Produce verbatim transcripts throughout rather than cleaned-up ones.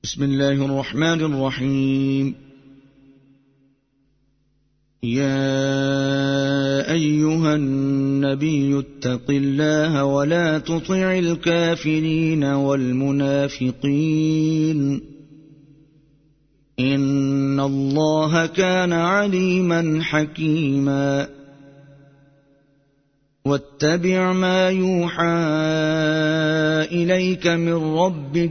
بسم الله الرحمن الرحيم. يا أيها النبي اتق الله ولا تطع الكافرين والمنافقين إن الله كان عليما حكيما. واتبع ما يوحى إليك من ربك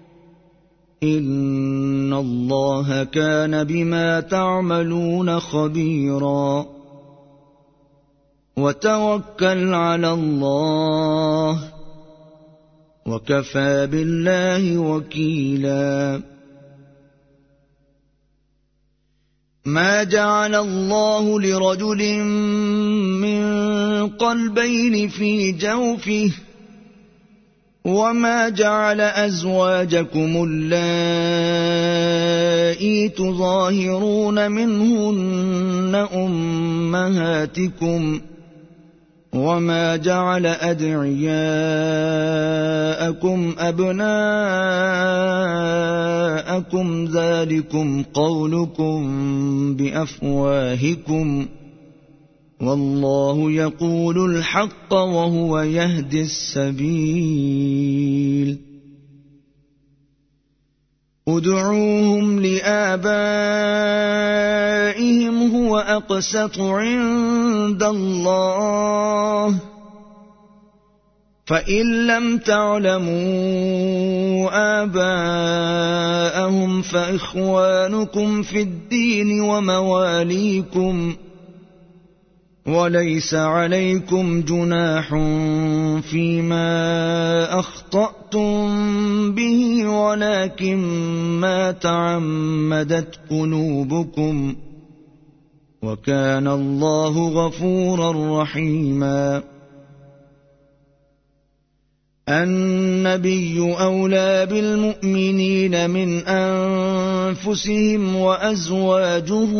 إن الله كان بما تعملون خبيرا. وتوكل على الله وكفى بالله وكيلا. ما جعل الله لرجل من قلبين في جوفه وما جعل أزواجكم اللائي تظاهرون منهن أمهاتكم وما جعل أدعياءكم أبناءكم ذلكم قولكم بأفواهكم والله يقول الحق وهو يهدي السبيل. ادعوهم لآبائهم هو أقسط عند الله فإن لم تعلموا آباءهم فإخوانكم في الدين ومواليكم وليس عليكم جناح فيما أخطأتم به ولكن ما تعمدت قلوبكم وكان الله غفورا رحيما. النبي أولى بالمؤمنين من أنفسهم وأزواجه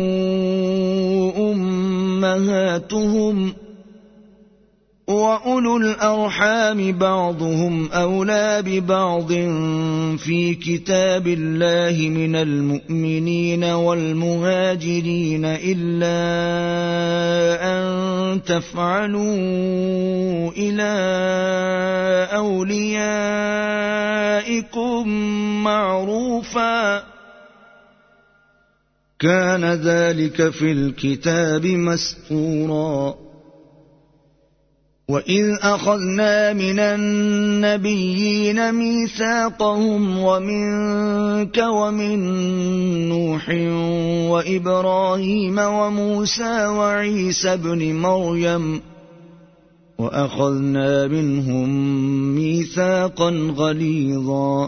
أمهاتهم وأولو الأرحام بعضهم أولى ببعض في كتاب الله من المؤمنين والمهاجرين إلا أن تفعلوا إلى أوليائكم معروفا كان ذلك في الكتاب مسطورا. وإذ أخذنا من النبيين ميثاقهم ومنك ومن نوح وإبراهيم وموسى وعيسى ابن مريم وأخذنا منهم ميثاقا غليظا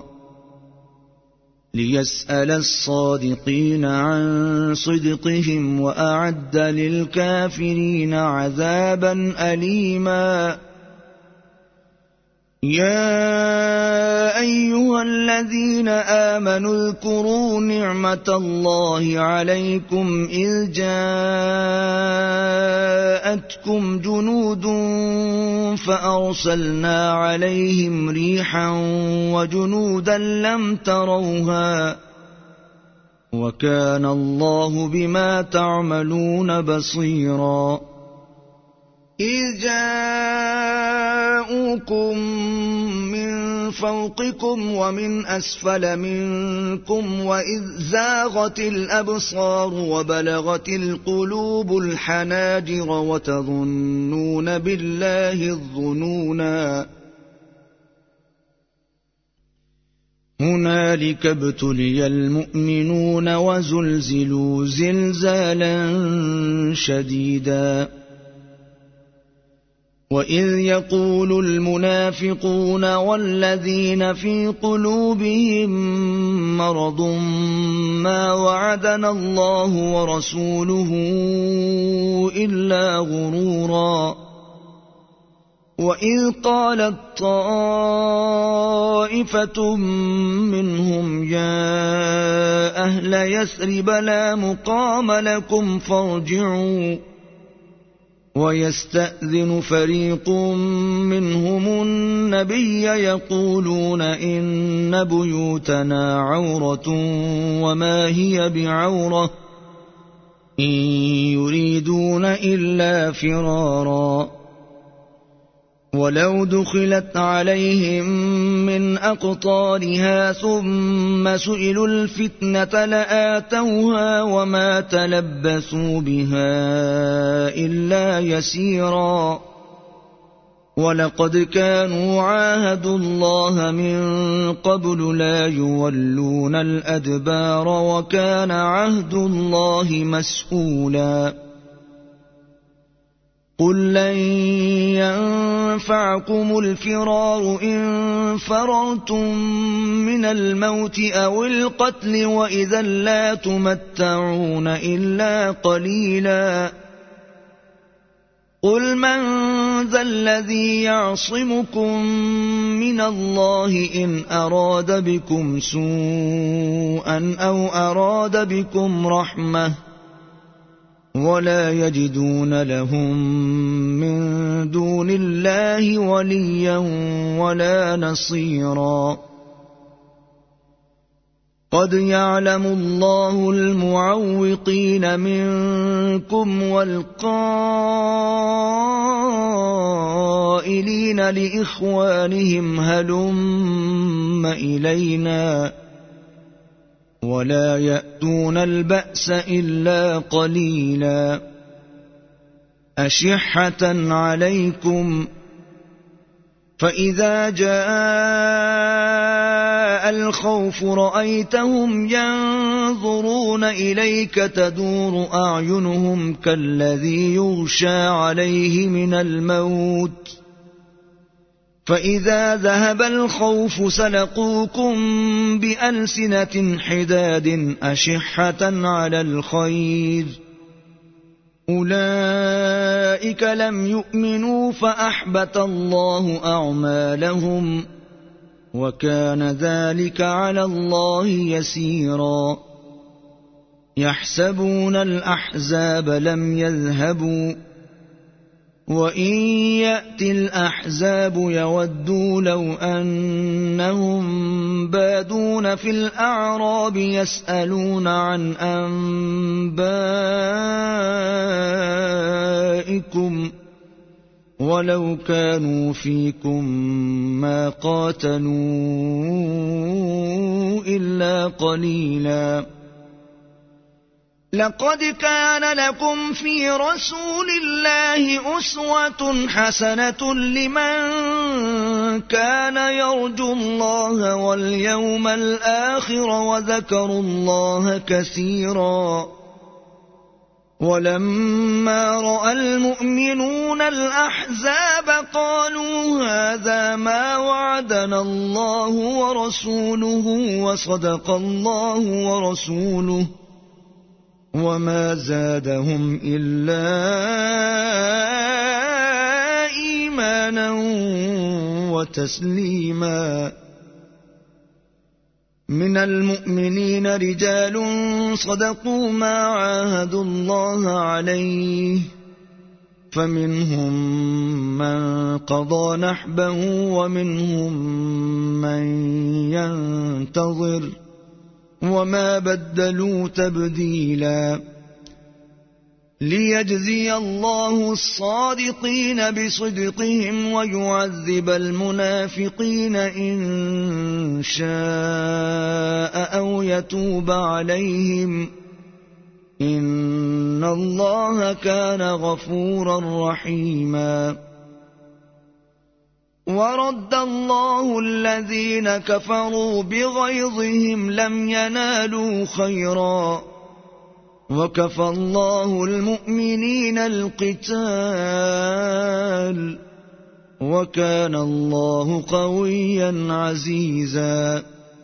ليسأل الصادقين عن صدقهم وأعد للكافرين عذابا أليما. يا أيها الذين آمنوا اذكروا نعمة الله عليكم إذ جاءتكم جنود فأرسلنا عليهم ريحا وجنودا لم تروها وكان الله بما تعملون بصيرا. إذ جاءوكم من فوقكم ومن أسفل منكم وإذ زاغت الأبصار وبلغت القلوب الحناجر وتظنون بالله الظنونا هنالك ابتلي المؤمنون وزلزلوا زلزالا شديدا. وإذ يقول المنافقون والذين في قلوبهم مرض ما وعدنا الله ورسوله إلا غرورا. وإذ قالت طائفة منهم يا أهل يثرب لا مقام لكم فارجعوا ويستأذن فريق منهم النبي يقولون إن بيوتنا عورة وما هي بعورة إن يريدون إلا فرارا ولو دخلت عليهم من أقطارها ثم سئلوا الفتنة لآتوها وما تلبثوا بها إلا يسيرا ولقد كانوا عاهدوا الله من قبل لا يولون الأدبار وكان عهد الله مسؤولا قل لن ينفعكم الفرار إن فررتم من الموت أو القتل وإذا لا تمتعون إلا قليلا قل من ذا الذي يعصمكم من الله إن أراد بكم سوءا أو أراد بكم رحمة ولا يجدون لهم من دون الله وليا ولا نصيرا قد يعلم الله المعوقين منكم والقائلين لإخوانهم هلم إلينا ولا يأتون البأس إلا قليلا أشحة عليكم فإذا جاء الخوف رأيتهم ينظرون إليك تدور أعينهم كالذي يغشى عليه من الموت فإذا ذهب الخوف سلقوكم بألسنة حداد أشحة على الخير أولئك لم يؤمنوا فأحبط الله أعمالهم وكان ذلك على الله يسيرا يحسبون الأحزاب لم يذهبوا وإن يأتي الأحزاب يودوا لو أنهم بادون في الأعراب يسألون عن أنبائكم ولو كانوا فيكم ما قاتلوا إلا قليلا لقد كان لكم في رسول الله أسوة حسنة لمن كان يرجو الله واليوم الآخر وذكروا الله كثيرا ولما رأى المؤمنون الأحزاب قالوا هذا ما وعدنا الله ورسوله وصدق الله ورسوله وما زادهم إلا إيمانا وتسليما من المؤمنين رجال صدقوا ما عاهدوا الله عليه فمنهم من قضى نحبه ومنهم من ينتظر وما بدلوا تبديلا ليجزي الله الصادقين بصدقهم ويعذب المنافقين إن شاء أو يتوب عليهم إن الله كان غفورا رحيما ورد الله الذين كفروا بغيظهم لم ينالوا خيرا وكفى الله المؤمنين القتال وكان الله قويا عزيزا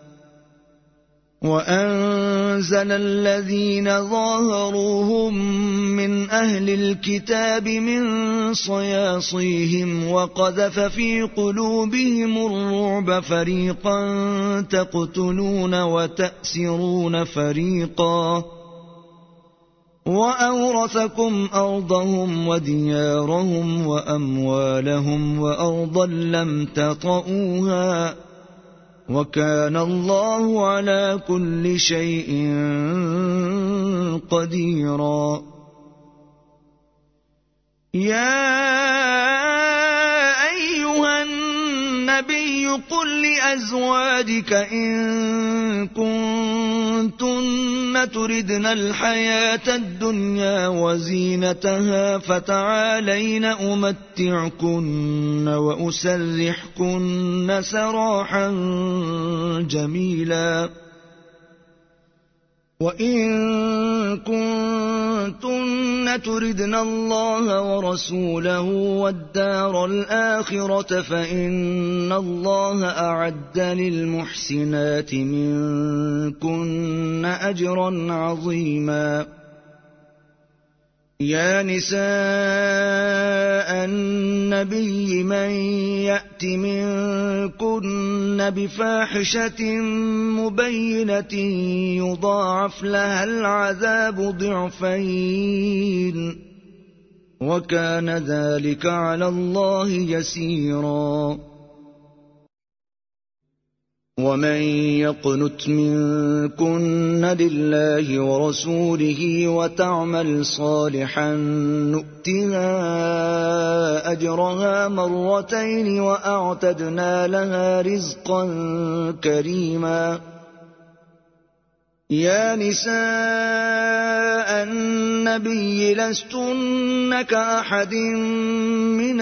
وأنزل الذين ظاهروهم من أهل الكتاب من صياصيهم وقذف في قلوبهم الرعب فريقا تقتلون وتأسرون فريقا وأورثكم أرضهم وديارهم وأموالهم وأرضا لم تطئوها وكان الله على كل شيء قديرا. يا أيها النبي قل لأزواجك إن كنتن تردن الحياة الدنيا وزينتها فتعالين أمتعكن وأسرحكن سراحا جميلا. وإن كنتن تردن الله ورسوله والدار الآخرة فإن الله أعد للمحسنات منكن أجرا عظيما. يا نساء النبي من يأت منكن بفاحشة مبينة يضاعف لها العذاب ضعفين وكان ذلك على الله يسيرا. ومن يقنت منكن لله ورسوله وتعمل صالحا نؤتها أجرها مرتين وأعتدنا لها رزقا كريما. يا نساء النبي لستن كأحد من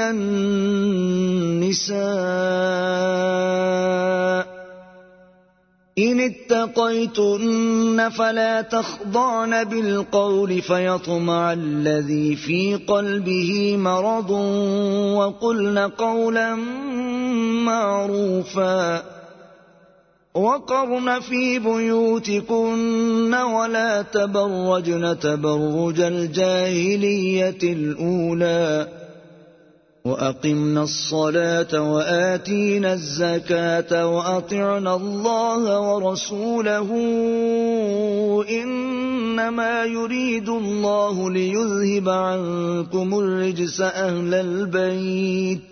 النساء إن اتقيتن فلا تخضعن بالقول فيطمع الذي في قلبه مرض وقلن قولا معروفا. وقرن في بيوتكن ولا تبرجن تبرج الجاهلية الأولى وأقمنا الصلاة وآتينا الزكاة وأطعنا الله ورسوله إنما يريد الله ليذهب عنكم الرجس أهل البيت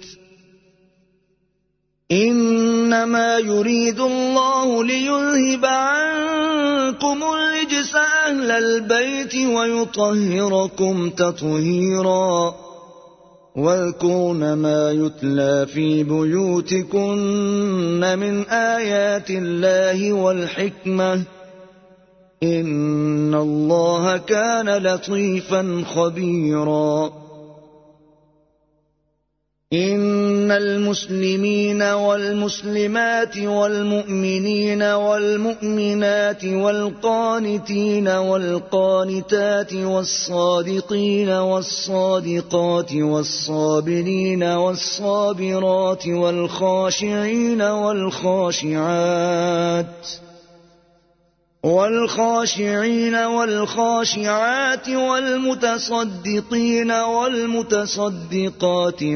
إنما يريد الله ليذهب عنكم الرجس أهل البيت ويطهركم تطهيرا. واذكرن ما يتلى في بيوتكن من آيات الله والحكمة إن الله كان لطيفا خبيرا. إن المسلمين والمسلمات والمؤمنين والمؤمنات والقانتين والقانتات والصادقين والصادقات والصابرين والصابرات والخاشعين والخاشعات والخاشعين والخاشعات والمتصدقين والمتصدقات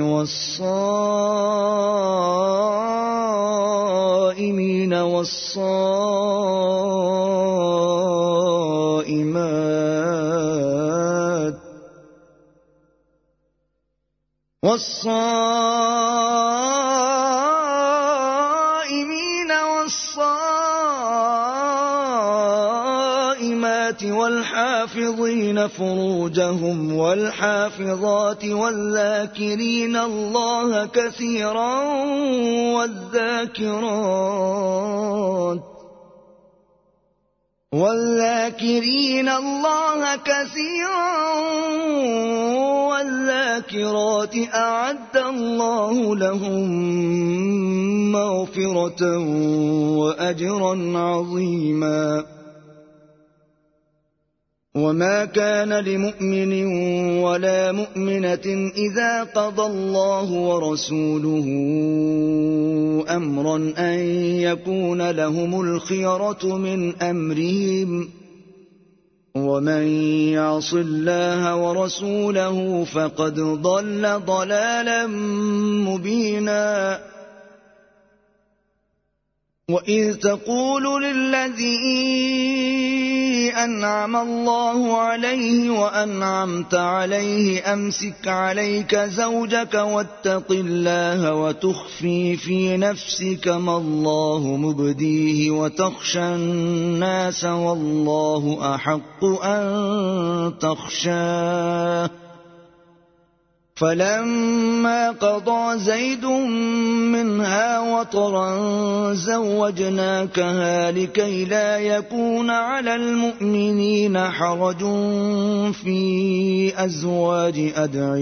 والصائمين والصائمات والصائمين والصائمات والحافظين فروجهم والحافظات والذاكرين الله كثيرا والذاكرات والذاكرين الله كثيرا والذاكرات أعد الله لهم مغفرة وأجرا عظيما. وما كان لمؤمن ولا مؤمنة إذا قضى الله ورسوله أمرا أن يكون لهم الخيرة من أمرهم ومن يعص الله ورسوله فقد ضل ضلالا مبينا. وإذ تقول للذي أنعم الله عليه وأنعمت عليه أمسك عليك زوجك واتق الله وتخفي في نفسك ما الله مبديه وتخشى الناس والله أحق أن تخشاه فلما قضى زيد منها وطرا زوجناكها لكي لا يكون على المؤمنين حرج في أزواج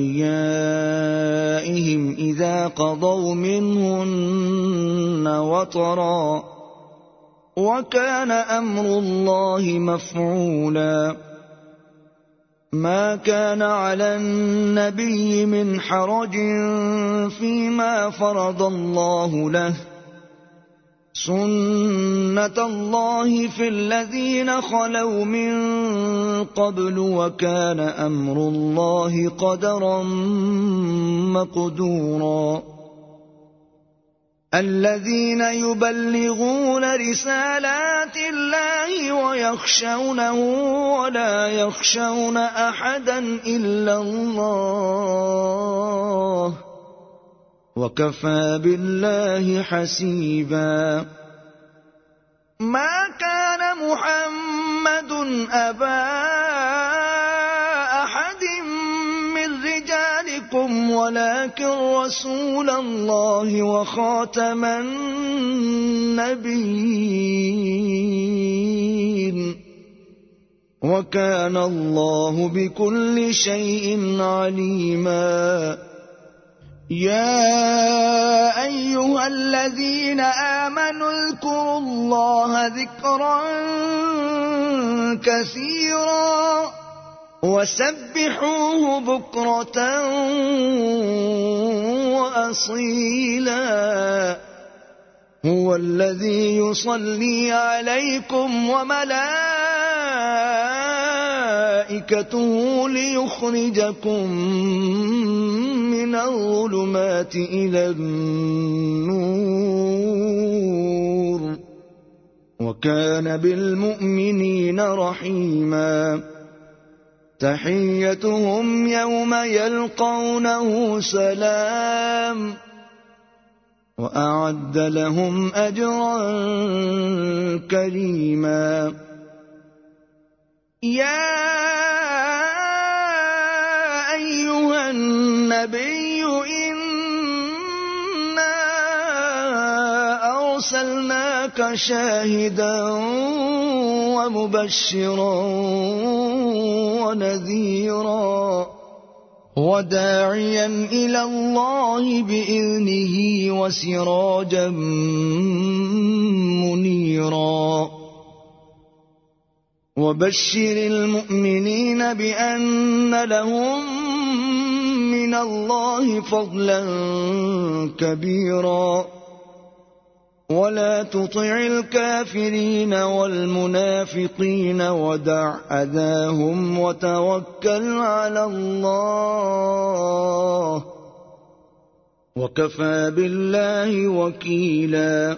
أدعيائهم إذا قضوا منهن وطرا وكان أمر الله مفعولا ما كان على النبي من حرج فيما فرض الله له سنة الله في الذين خلوا من قبل وكان أمر الله قدرا مقدورا الذين يبلغون رسالات الله ويخشونه ولا يخشون أحدا إلا الله وكفى بالله حسيبا ما كان محمد أبا أحد من رجالكم ولكن رسول الله وخاتم النبيين وكان الله بكل شيء عليما يا أيها الذين آمنوا اذكروا الله ذكرا كثيرا وسبحوه بكرة وأصيلا هو الذي يصلي عليكم وملائكته ليخرجكم من الظلمات إلى النور وكان بالمؤمنين رحيما تحيتهم يوم يلقونه سلام وأعد لهم أجرا كريما يا أيها النبي إنا أرسلناك شاهدا ومبشرا ونذيرا وداعيا إلى الله بإذنه وسراجا منيرا وبشر المؤمنين بأن لهم من الله فضلا كبيرا ولا تطع الكافرين والمنافقين ودع أذاهم وتوكل على الله وكفى بالله وكيلا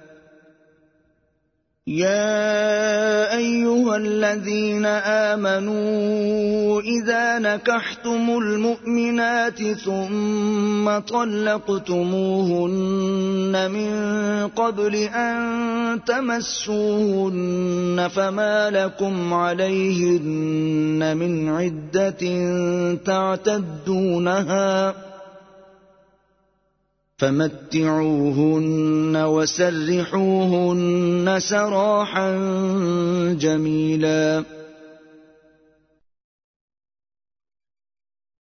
يا أيها الذين آمنوا إذا نكحتم المؤمنات ثم طلقتموهن من قبل أن تمسوهن فما لكم عليهن من عدة تعتدونها فمتعوهن وسرحوهن سراحا جميلا